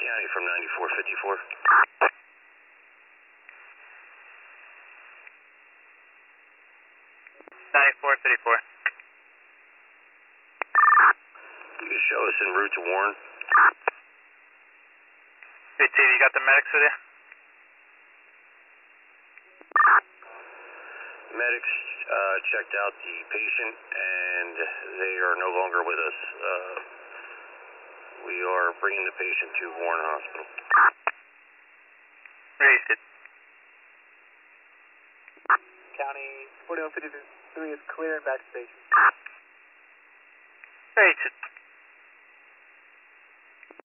County from 9454. 9454. You can show us en route to Warren. Hey, T, you got the medics with you? Medics checked out the patient and they are no longer with us. We are bringing the patient to Warren Hospital. Raised it. County 4153 is clear and back to station. Raised it.